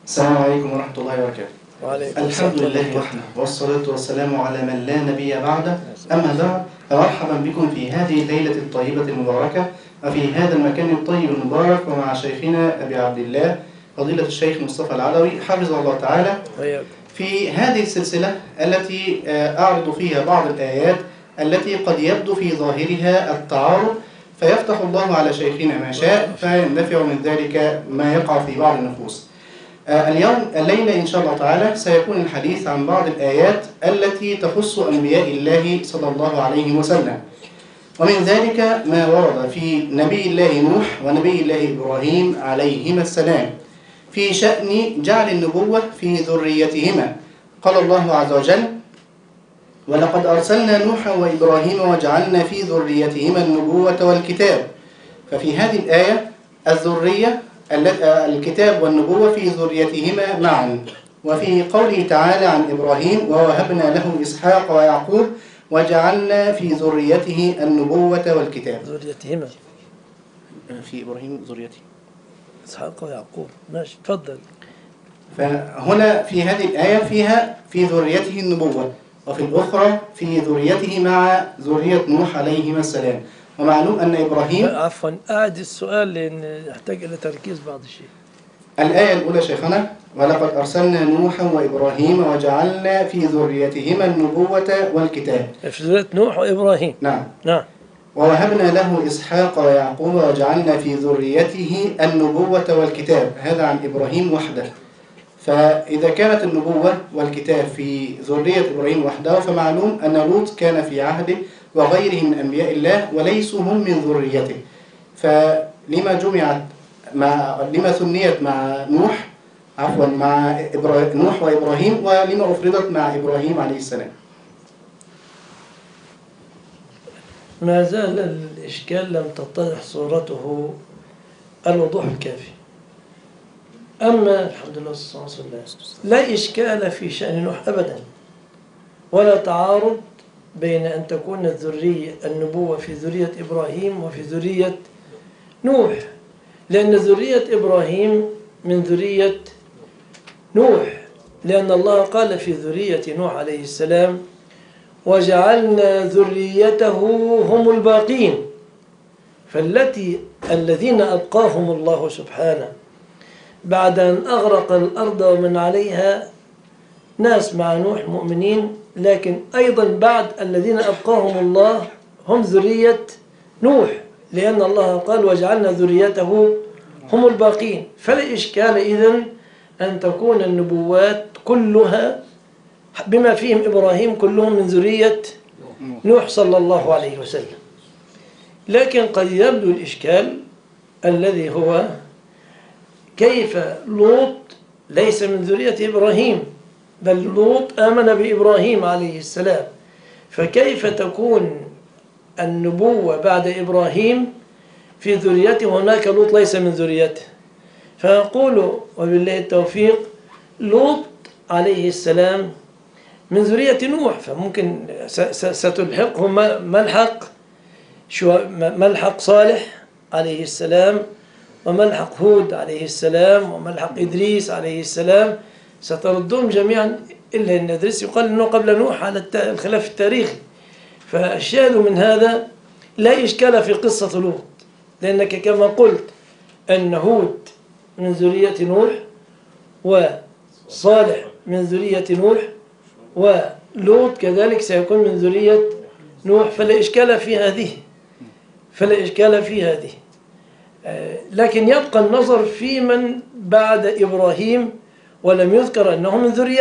السلام عليكم ورحمة الله وبركاته. وعليكم الحمد لله وحده والصلاة والسلام على من لا نبي بعده. أما بعد، فمرحبا بكم في هذه الليلة الطيبة المباركة وفي هذا المكان الطيب المبارك ومع شيخنا أبي عبد الله فضيلة الشيخ مصطفى العلوي حفظه الله تعالى في هذه السلسلة التي أعرض فيها بعض الآيات التي قد يبدو في ظاهرها التعارض، فيفتح الله على شيخنا ما شاء فيندفع من ذلك ما يقع في بعض النفوس. الليلة إن شاء الله تعالى سيكون الحديث عن بعض الآيات التي تخص أنبياء الله صلى الله عليه وسلم، ومن ذلك ما ورد في نبي الله نوح ونبي الله إبراهيم عليهما السلام في شأن جعل النبوة في ذريتهما. قال الله عز وجل: ولقد أرسلنا نوحا وإبراهيم وجعلنا في ذريتهما النبوة والكتاب. ففي هذه الآية الذرية الكتاب والنبوة في ذريتهما معا. وفي قوله تعالى عن إبراهيم: ووهبنا له إسحاق ويعقوب وجعلنا في ذريته النبوة والكتاب. ذريتهما في إبراهيم ذريته إسحاق ويعقوب. ماشي، تفضل. فهنا في هذه الآية فيها في ذريته النبوة، وفي الأخرى في ذريته مع ذرية نوح عليهما السلام. ومعلوم أن إبراهيم عفوا أعد السؤال لأن يحتاج إلى تركيز بعض الشيء. الآية الأولى شيخنا: ولقد أرسلنا نوحا وإبراهيم وجعلنا في ذريتهما النبوة والكتاب. في ذرية نوح وإبراهيم. نعم. ووهبنا له إسحاق ويعقوب وجعلنا في ذريته النبوة والكتاب. هذا عن إبراهيم وحده. فإذا كانت النبوة والكتاب في ذرية إبراهيم وحده، فمعلوم أن لوط كان في عهده وغيره من أنبياء الله وليسوا هم من ذريته. فلما لما ثنيت مع نوح مع نوح وإبراهيم، ولما أفردت مع إبراهيم عليه السلام؟ ما زال الإشكال لم تتضح صورته الوضوح الكافي. أما الحمد لله والصلاة والسلام لا إشكال في شأن نوح أبدا، ولا تعارض بين أن تكون النبوة في ذرية إبراهيم وفي ذرية نوح، لأن ذرية إبراهيم من ذرية نوح، لأن الله قال في ذرية نوح عليه السلام: وجعلنا ذريته هم الباقين. الذين أبقاهم الله سبحانه بعد أن أغرق الأرض ومن عليها ناس مع نوح مؤمنين، لكن أيضا بعد الذين أبقاهم الله هم ذرية نوح، لأن الله قال: وجعلنا ذريته هم الباقين. فلا إشكال إذن أن تكون النبوات كلها بما فيهم إبراهيم كلهم من ذرية نوح صلى الله عليه وسلم. لكن قد يبدو الإشكال الذي هو كيف لوط ليس من ذرية إبراهيم، بل لوط آمن بإبراهيم عليه السلام، فكيف تكون النبوة بعد إبراهيم في ذريته وهناك لوط ليس من ذريته؟ فنقول وبالله التوفيق: لوط عليه السلام من ذرية نوح، فممكن ستلحقه ملحق صالح عليه السلام، وملحق هود عليه السلام، وملحق إدريس عليه السلام، ستردهم جميعا إلا أن إدريس يقال أنه قبل نوح على الخلاف التاريخي. فالشاهد من هذا لا إشكال في قصة لوط، لأنك كما قلت أن هود من ذرية نوح، وصالح من ذرية نوح، ولوط كذلك سيكون من ذرية نوح، فلا إشكال في هذه. لكن يبقى النظر في من بعد إبراهيم ولم يذكر أنه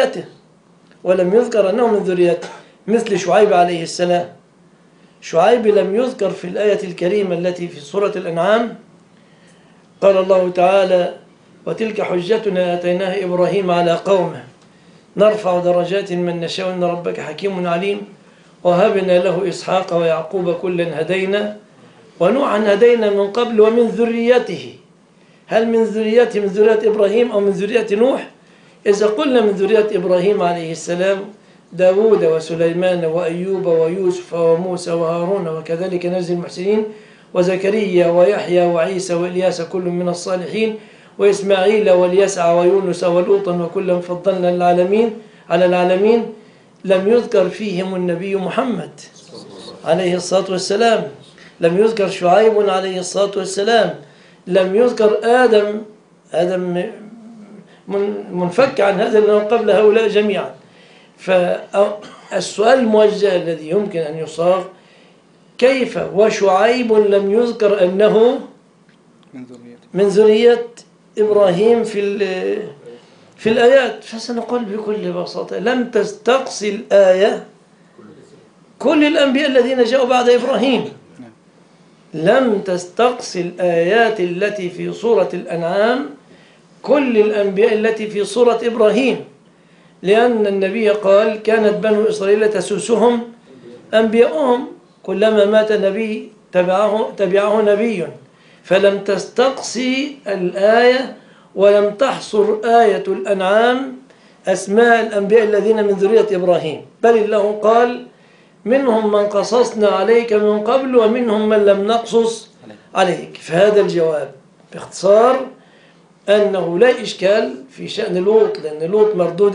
من ذريته، مثل شعيب عليه السلام. شعيب لم يذكر في الآية الكريمة التي في سورة الأنعام. قال الله تعالى: وتلك حجتنا آتيناها إبراهيم على قومه نرفع درجات من نشاء إن ربك حكيم عليم وهبنا له إسحاق ويعقوب كلا هدينا ونوحا هدينا من قبل ومن ذريته. هل من ذريته من ذرية إبراهيم أو من ذرية نوح؟ إذا قلنا من ذرية إبراهيم عليه السلام داود وسليمان وأيوب ويوسف وموسى وهارون وكذلك نجزي المحسنين وزكريا ويحيى وعيسى وإلياس كل من الصالحين وإسماعيل واليسع ويونس ولوطا وكلا فضلنا العالمين على العالمين، لم يذكر فيهم النبي محمد عليه الصلاة والسلام، لم يذكر شعيب عليه الصلاة والسلام، لم يذكر آدم منفك عن هذا لأنه قبل هؤلاء جميعا. فالسؤال الموجه الذي يمكن أن يصاغ: كيف وشعيب لم يذكر أنه من ذرية إبراهيم في الآيات؟ فسنقول بكل بساطة: لم تستقصي الآية كل الأنبياء الذين جاءوا بعد إبراهيم، لم تستقصي الآيات التي في سورة الأنعام كل الأنبياء التي في سورة إبراهيم، لأن النبي قال: كانت بنو إسرائيل تسوسهم أنبياؤهم، كلما مات نبي تبعه نبي. فلم تستقصي الآية ولم تحصر آية الأنعام أسماء الأنبياء الذين من ذرية إبراهيم، بل الله قال: منهم من قصصنا عليك من قبل ومنهم من لم نقصص عليك. فهذا الجواب باختصار أنه لا إشكال في شأن لوط، لأن لوط مردود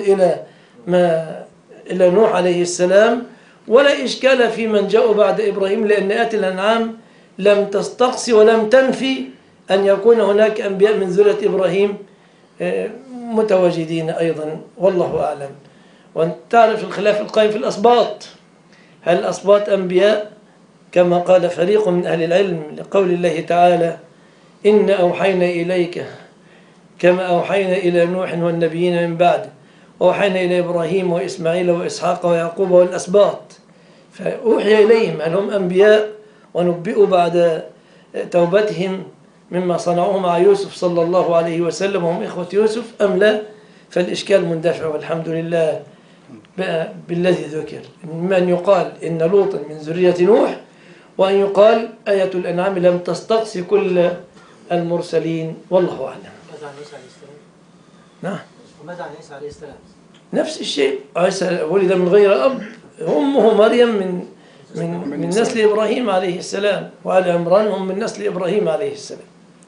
إلى نوح عليه السلام، ولا إشكال في من جاءوا بعد إبراهيم، لأن آيات الأنعام لم تستقصي ولم تنفي أن يكون هناك أنبياء من ذرية إبراهيم متواجدين أيضا، والله أعلم. وأنت تعرف الخلاف القائم في الأسباط، هل الأسباط أنبياء كما قال فريق من أهل العلم لقول الله تعالى: إنا أوحينا إليك كما أوحينا إلى نوح والنبيين من بعد وأوحينا إلى إبراهيم وإسماعيل وإسحاق ويعقوب والأسباط، فأوحي إليهم، هل هم أنبياء ونبئوا بعد توبتهم مما صنعوه مع يوسف صلى الله عليه وسلم وهم إخوة يوسف أم لا؟ فالإشكال مندفع والحمد لله بالذي ذكر، من أن يقال إن لوطا من ذرية نوح، وأن يقال آية الأنعام لم تستقصي كل المرسلين، والله أعلم. ماذا عن عيسى عليه السلام؟ نعم. وماذا عن عيسى عليه السلام؟ نفس الشيء، عيسى ولد من غير أب، أمه مريم من نسل إبراهيم عليه السلام، وآل عمران هم من نسل إبراهيم عليه السلام.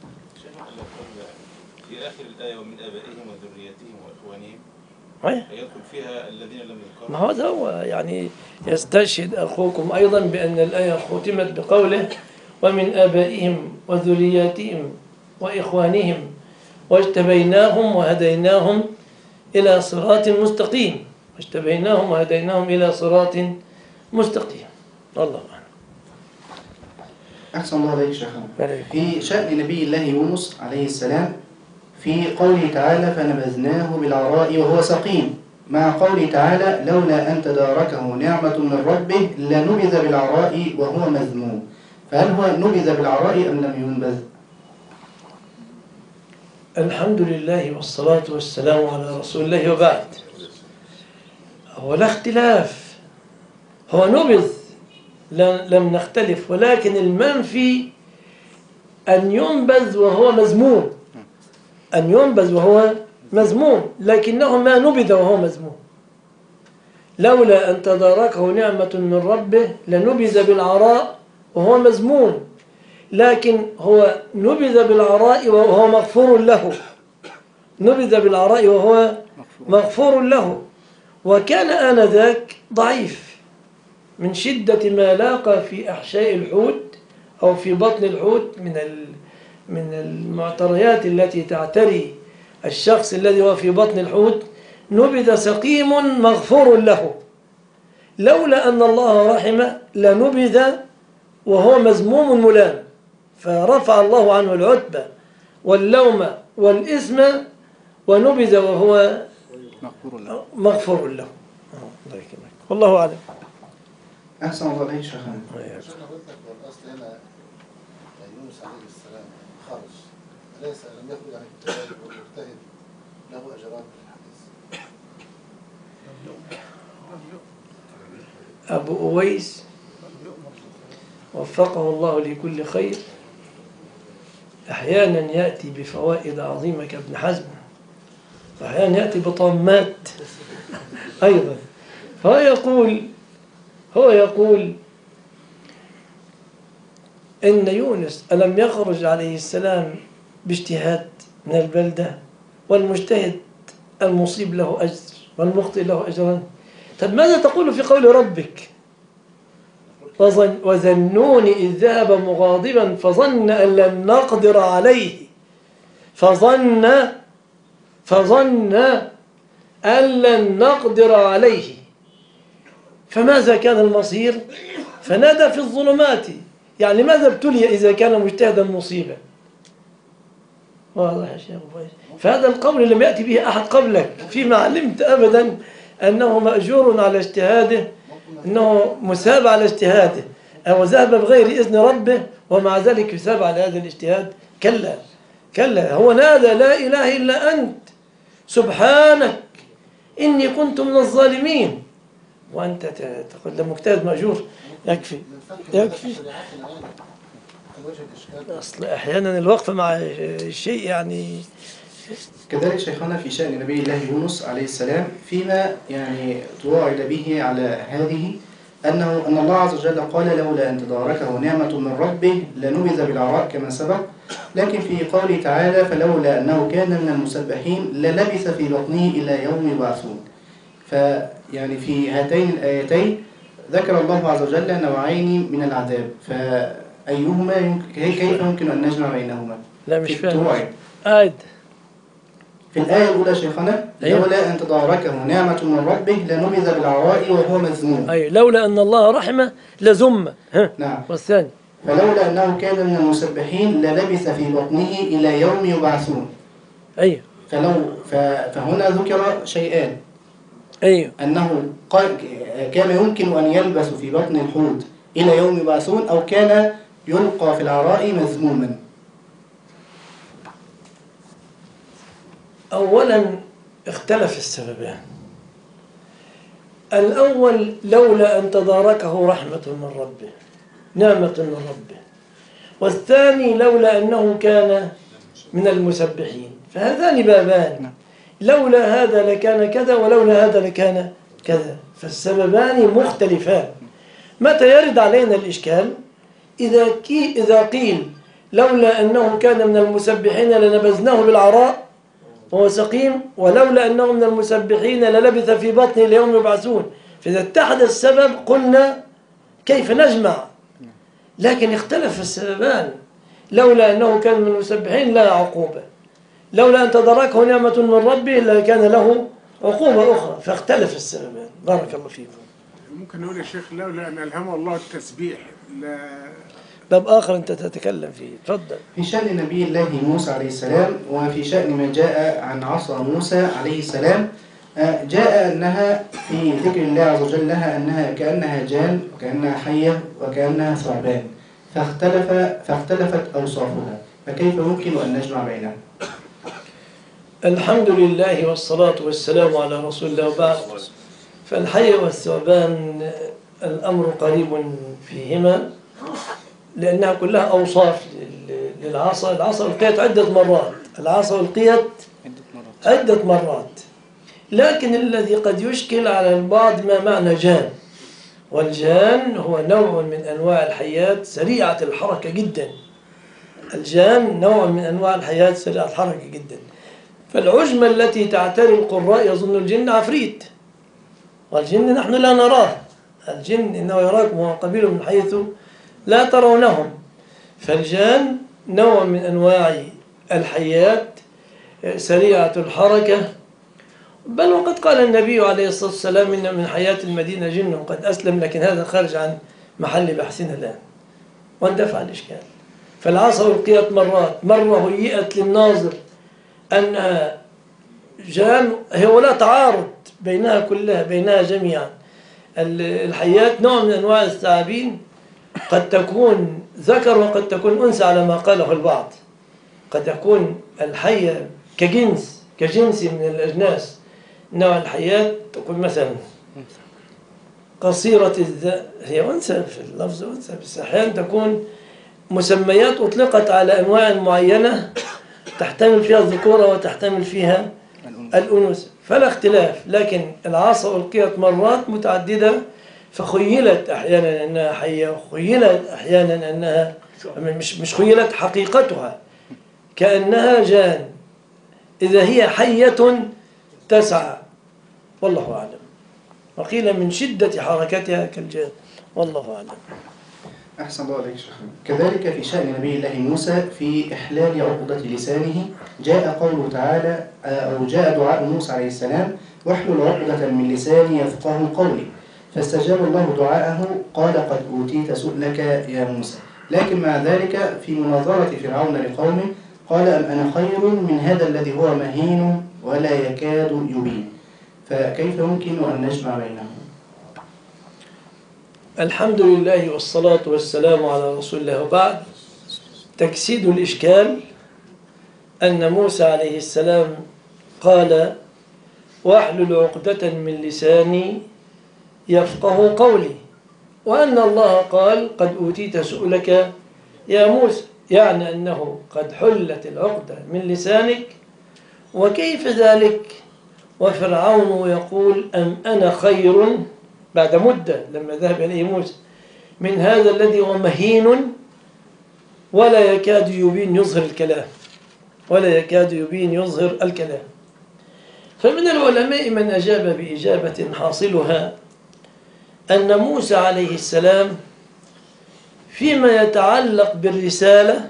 في آخر الآية: ومن آبائهم وذريتهم وإخوانهم، يدخل فيها الذين لم يذكروا. ما هذا هو يعني يستشهد أخوكم أيضا بأن الآية ختمت بقوله: ومن آبائهم وذرياتهم وإخوانهم واجتبيناهم وهديناهم إلى صراط مستقيم، واجتبيناهم وهديناهم إلى صراط مستقيم. الله أعلم. أحسن الله عليك شيخنا. في شأن نبي الله يونس عليه السلام في قوله تعالى: فنبذناه بالعراء وهو سقيم، مع قوله تعالى: لولا أن تداركه نعمة من ربه لنبذ بالعراء وهو مذموم، فهل هو نبذ بالعراء أم لم ينبذ؟ الحمد لله والصلاة والسلام على رسول الله، وبعد. هو لا اختلاف، هو نبذ، لم نختلف، ولكن المنفي أن ينبذ وهو مذموم، أن ينبذ وهو مذموم، لكنه ما نبذ وهو مذموم. لولا أن تداركه نعمة من ربه لنبذ بالعراء وهو مذموم، لكن هو نبذ بالعراء وهو مغفور له، نبذ بالعراء وهو مغفور له، وكان آنذاك ضعيف من شدة ما لاقى في أحشاء الحوت أو في بطن الحوت من المعتريات التي تعتري الشخص الذي هو في بطن الحوت، نبذ سقيم مغفور له. لولا أن الله رحمه لنبذ وهو مذموم ملام، فرفع الله عنه العتبة واللوم والإثم ونبذ وهو مغفور له. والله أعلم. أحسن الله عليك شيخنا. والأصل هنا يونس عليه السلام خرج، أليس لم يخرج عن الكتاب والمجتهد له أجران في الحديث؟ أبو أويس وفقه الله لكل خير أحيانا يأتي بفوائد عظيمة كابن حزم، وأحيانا يأتي بطامات أيضا. هو يقول إن يونس ألم يخرج عليه السلام باجتهاد؟ من البلدة، والمجتهد المصيب له أجر والمخطئ له أجران. طب ماذا تقول في قول ربك؟ وذنون إذ ذهب مغاضبا فظن أن لن نقدر عليه فظن أن لن نقدر عليه فماذا كان المصير؟ فنادى في الظلمات. يعني ماذا ابتلي إذا كان مجتهدا مصيبا؟ واضح يا شيخ فايز. فهذا القول لم يأتي به أحد قبلك فيما علمت أبدا أنه مأجور على اجتهاده، أنه مثاب على اجتهاده، أو ذهب بغير إذن ربه ومع ذلك يثاب على هذا الاجتهاد. كلا كلا، هو نادى لا إله إلا أنت سبحانك إني كنت من الظالمين، وأنت تقول ده مجتهد مأجور. يكفي أصل أحيانا الوقف مع الشيء يعني. كذلك شيخنا في شأن نبي الله يونس عليه السلام فيما يعني توعد به على هذه أن الله عز وجل قال لولا أن تداركه نعمة من ربه لنبذ بالعراء كما سبق، لكن في قوله تعالى فلولا أنه كان من المسبحين للبث في بطنه إلى يوم يبعثون. فيعني في هاتين الآيتين ذكر الله عز وجل نوعين من العذاب، فأيهما كيف يمكن أن نجمع بينهما؟ لا مش فاهم. في الآية الأولى شيخنا لولا أن تداركه نعمة من ربه لنبذ بالعراء وهو مذموم. أي لولا أن الله رحمه لزم. نعم. والثاني فلولا أنه كان من المسبحين للبث في بطنه إلى يوم يبعثون. أيوه. فهنا ذكر شيئان. أيوه. أنه كان يمكن أن يلبث في بطن الحوت إلى يوم يبعثون، أو كان يلقى في العراء مذموما. أولا اختلف السببان. الأول لولا أن تداركه رحمة من ربه نعمة من ربه، والثاني لولا أنه كان من المسبحين. فهذان بابان، لولا هذا لكان كذا ولولا هذا لكان كذا، فالسببان مختلفان. متى يرد علينا الإشكال؟ إذا قيل لولا أنه كان من المسبحين لنبذناه بالعراء وهو سقيم، ولولا أنه من المسبحين للبث في بطنه ليوم يبعثون. فإذا اتحد السبب قلنا كيف نجمع؟ لكن اختلف السببان. لولا أنه كان من المسبحين لا عقوبة، لولا أن تدركه نعمة من ربه لكان له عقوبة أخرى، فاختلف السببان. بارك الله فيكم. ممكن نقول يا شيخ لولا أن ألهمه الله التسبيح باب آخر أنت تتكلم فيه، تفضل. في شأن نبي الله موسى عليه السلام، وفي شأن ما جاء عن عصا موسى عليه السلام، جاء أنها في ذكر الله عز وجل لها أنها كأنها جان وكأنها حية وكأنها ثعبان، فاختلفت أوصافها، فكيف يمكن أن نجمع بينها؟ الحمد لله والصلاة والسلام على رسول الله. وبعد، فالحية والثعبان الأمر قريب فيهما، لأنها كلها أوصاف للعصا. العصا ألقيت عدة مرات، العصا ألقيت عدة مرات، لكن الذي قد يشكل على البعض ما معنى جان. والجان هو نوع من أنواع الحيات سريعة الحركة جدا. الجان نوع من أنواع الحيات سريعة الحركة جدا. فالعجمة التي تعتري القراء يظن الجن عفريت، والجن نحن لا نراه. الجن إنه يراكم وقبيل من حيث لا ترونهم. فالجان نوع من أنواع الحيات سريعة الحركة، بل وقد قال النبي عليه الصلاة والسلام إن من حياة المدينة جن قد أسلم، لكن هذا خارج عن محل بحثنا الآن واندفع الإشكال. فالعصا ألقيت مرات، مرة هيئت للناظر أنها جان، هو لا تعارض بينها كلها، بينها جميعا. الحيات نوع من أنواع الثعابين، قد تكون ذكر وقد تكون أنثى على ما قاله البعض. قد يكون الحية كجنس من الأجناس. نوع الحيات تكون مثلا قصيرة هي أنثى في اللفظ أنثى، بس أحيانا تكون مسميات أطلقت على أنواع معينة تحتمل فيها الذكورة وتحتمل فيها الأنوثة، فلا اختلاف. لكن العصا ألقيت مرات متعددة، فخيلت أحيانا أنها حية، وخيلت أحيانا أنها مش خيلت حقيقتها كأنها جان. إذا هي حية تسعى، والله أعلم. وقيل من شدة حركتها كالجاد، والله أعلم. أحسن الله عليك شيخ. كذلك في شأن نبي الله موسى في إحلال عقدة لسانه جاء قوله تعالى أو جاء دعاء موسى عليه السلام: واحلل عقدة من لساني يفقه قولي، فاستجاب الله دعاءه قال: قد أوتيت سؤلك يا موسى. لكن مع ذلك في مناظرة فرعون لقومه قال: أم أنا خير من هذا الذي هو مهين ولا يكاد يبين. فكيف يمكن أن نجمع بينهم؟ الحمد لله والصلاة والسلام على رسول الله، وبعد. تجسيد الإشكال أن موسى عليه السلام قال: واحلل عقدة من لساني يفقه قولي، وأن الله قال: قد أوتيت سؤلك يا موسى، يعني أنه قد حلت العقدة من لسانك. وكيف ذلك وفرعون يقول: أم أنا خير، بعد مدة لما ذهب إليه موسى، من هذا الذي هو مهين ولا يكاد يبين يظهر الكلام، ولا يكاد يبين يظهر الكلام. فمن العلماء من أجاب بإجابة حاصلها أن موسى عليه السلام فيما يتعلق بالرسالة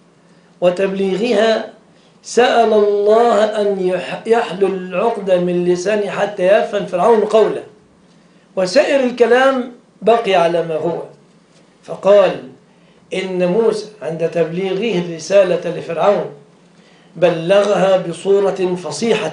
وتبليغها سأل الله أن يحلل العقدة من لسانه حتى يفهم فرعون قوله، وسائر الكلام بقي على ما هو. فقال إن موسى عند تبليغه الرسالة لفرعون بلغها بصورة فصيحة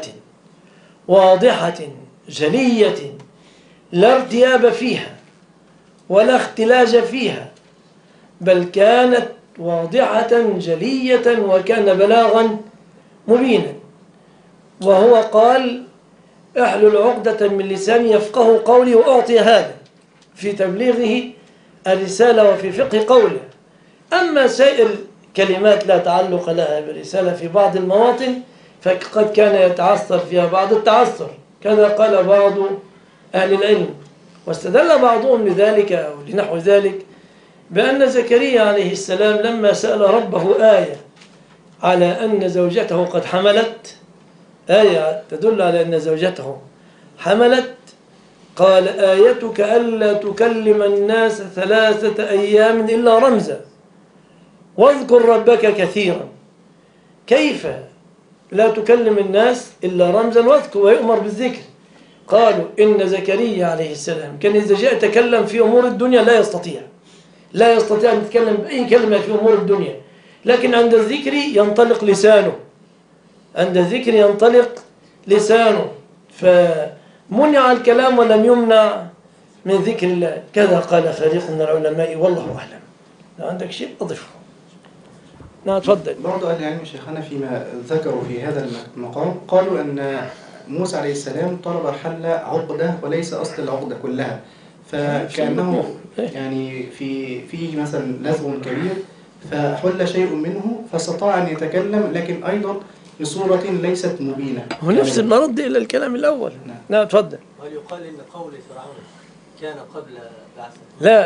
واضحة جلية لا ارتياب فيها ولا اختلاج فيها، بل كانت واضحة جلية وكان بلاغا مبينا. وهو قال: احلل عقدة من لساني يفقه قولي، وأعطي هذا في تبليغه الرسالة وفي فقه قوله. أما سائر كلمات لا تعلق لها بالرسالة في بعض المواطن فقد كان يتعثر فيها بعض التعثر، كذا قال بعض أهل العلم. واستدل بعضهم لذلك أو لنحو ذلك بأن زكريا عليه السلام لما سأل ربه آية على أن زوجته قد حملت، آية تدل على أن زوجته حملت، قال: آيتك ألا تكلم الناس 3 أيام إلا رمزا واذكر ربك كثيرا. كيف لا تكلم الناس إلا رمزا واذكر، ويؤمر بالذكر؟ قالوا إن زكريا عليه السلام كان إذا جاء يتكلم في أمور الدنيا لا يستطيع أن يتكلم بأي كلمة في أمور الدنيا، لكن عند الذكر ينطلق لسانه، عند الذكر ينطلق لسانه، فمنع الكلام ولم يمنع من ذكر الله. كذا قال فريق من العلماء، والله أعلم. لو عندك شيء أضفه. نعم تفضل. بعض أهل العلم شيخنا فيما ذكروا في هذا المقام قالوا أن موسى عليه السلام طلب حل عقدة وليس أصل العقدة كلها، فكأنه يعني في مثلا لزو كبير فحل شيء منه فاستطاع أن يتكلم، لكن أيضا بصورة ليست مبينة. هو نفس المرد إلى الكلام الأول. نعم تفضل. هل يقال إن قول فرعون كان قبل بعثه؟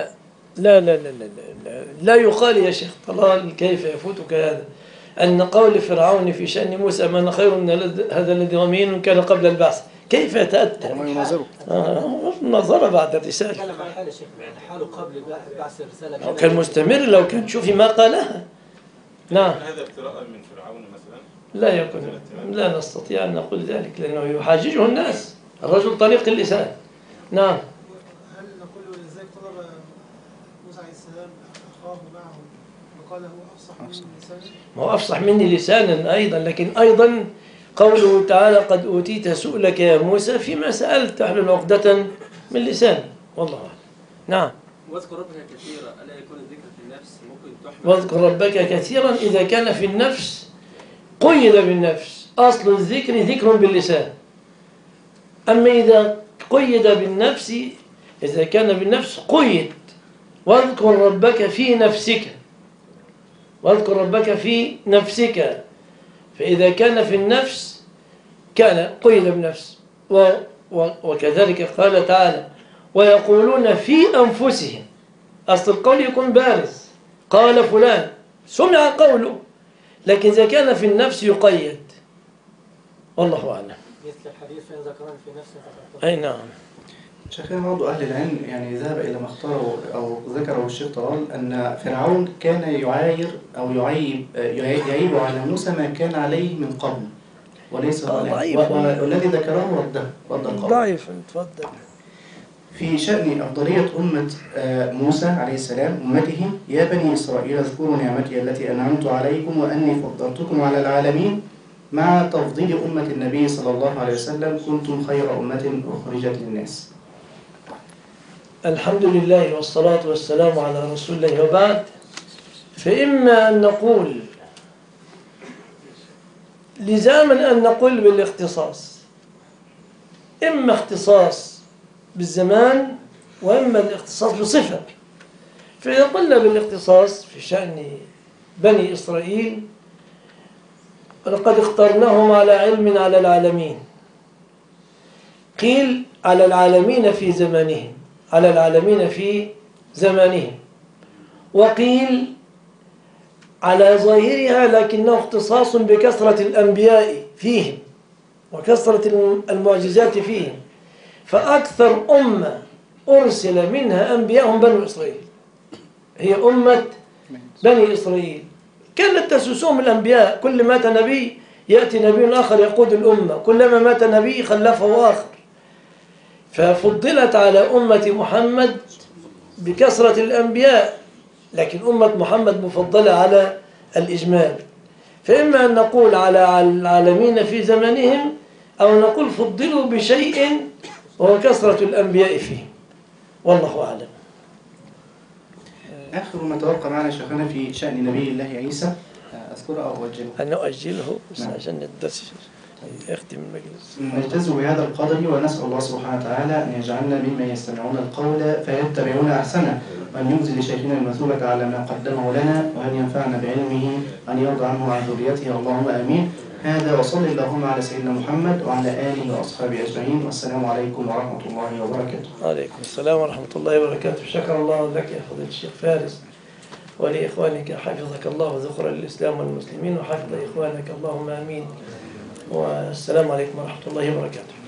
لا يقال يا شيخ طلال، كيف يفوتك هذا؟ أن قول فرعون في شأن موسى: ما أنا خير من هذا الذي هو مهين كان قبل البعث، كيف يتأتى؟ نظر بعد الرسالة. تكلم عن حال الشيخ، يعني حاله قبل بعث الرسالة كان مستمر، لو كان شوفي ما قالها. نعم. هذا ابتلاء من فرعون مثلا؟ لا يكون، لا نستطيع أن نقول ذلك لأنه يحاججه الناس، الرجل طليق اللسان. نعم. هل نقول ازاي طلب موسى عليه السلام اخاه معه وقال هو افصح مني لسانا؟ ما هو أفصح مني لسانا أيضا، لكن أيضا قوله تعالى: قد أوتيت سؤلك يا موسى، فيما سألت تحلل عقدة من لسان، والله أعلم. نعم. واذكر ربك كثيرا، ألا يكون الذكر في النفس ممكن تحمل؟ واذكر ربك كثيرا إذا كان في النفس قيد بالنفس، أصل الذكر ذكر باللسان. أما إذا قيد بالنفس، إذا كان بالنفس قيد: واذكر ربك في نفسك، واذكر ربك في نفسك. فإذا كان في النفس كان قيد بالنفس. وكذلك قال تعالى: ويقولون في أنفسهم، أصل القول يكون بارز، قال فلان، سمع قوله، لكن إذا كان في النفس يقيد. والله أعلم. مثل الحديث فإن ذكرني في نفسي فقد أي نعم. شيخنا برضو أهل العلم يعني ذهب إلى ما اختاره أو ذكره الشيخ طلال أن فرعون كان يعاير أو يعيب على موسى ما كان عليه من قبل وليس ضعيف. والذي ذكره رد القول. ضعيف. تفضل. في شأن أفضلية أمة موسى عليه السلام أمته: يا بني إسرائيل اذكروا نعمتي التي أنعمت عليكم وأني فضلتكم على العالمين مع تفضيل أمة النبي صلى الله عليه وسلم كنتم خير أمة أخرجت للناس. الحمد لله والصلاة والسلام على رسول الله وبعد. فإما أن نقول لزاما أن نقول بالاختصاص، إما اختصاص بالزمان وإما الاختصاص بصفة. فإذا قلنا بالاختصاص في شأن بني إسرائيل ولقد اخترناهم على علم على العالمين، قيل على العالمين في زمانهم، على العالمين في زمانهم، وقيل على ظاهرها لكنه اختصاص بكثرة الأنبياء فيهم وكثرة المعجزات فيهم، فأكثر أمة أرسل منها أنبياءهم بنو إسرائيل، هي أمة بني إسرائيل. كانت تسوسهم الأنبياء، كل مات نبي يأتي نبي آخر يقود الأمة، كلما مات نبي خلفه آخر، ففضلت على أمة محمد بكثرة الأنبياء، لكن أمة محمد مفضلة على الإجمال. فإما أن نقول على العالمين في زمانهم أو نقول فضلوا بشيء وهو كثرة الأنبياء فيه، والله أعلم. آخر ما توقع معنا شيخنا في شأن نبي الله عيسى أذكره أو أوجهه. أن نؤجله بس عشان الدرس يختم المجلس. نجتز بهذا القدر ونسأل الله سبحانه وتعالى أن يجعلنا ممن يستمعون القول فيتبعون أحسنه، وأن ينزل لشيخنا المثوبة على ما قدمه لنا، وأن ينفعنا بعلمه، أن يرضى عنه وعن ذريته، اللهم آمين. هذا وصل اللهم على سيدنا محمد وعلى آله وأصحابه أجمعين، والسلام عليكم ورحمة الله وبركاته. وعليكم السلام ورحمة الله وبركاته. شكر الله لك يا فضيلة الشيخ فارس ولإخوانك، حفظك الله وذخر الإسلام والمسلمين وحفظ إخوانك، اللهم آمين. والسلام عليكم ورحمة الله وبركاته.